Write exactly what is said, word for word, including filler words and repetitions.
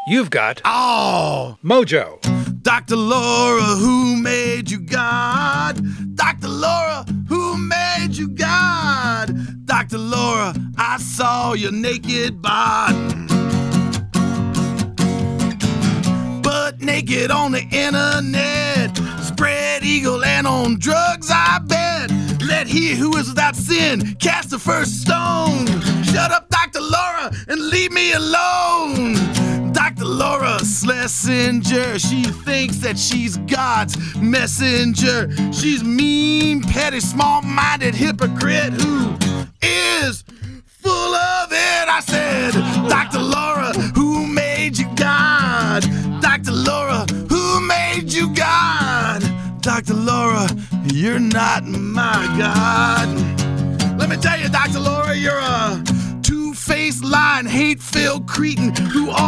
You've got Oh, Mojo. Doctor Laura, who made you God? Doctor Laura, who made you God? Doctor Laura, I saw your naked body. Butt naked on the internet, spread eagle and on drugs, I bet. Let he who is without sin cast the first stone. Shut up, Doctor Laura, and leave me alone. Doctor Laura Schlesinger, she thinks that she's God's messenger. She's mean, petty, small-minded hypocrite who is full of it. I said, Doctor Laura, who made you God? Doctor Laura, who made you God? Doctor Laura, you're not my God. Let me tell you, Doctor Laura, you're a two-faced, lying, hate-filled cretin who all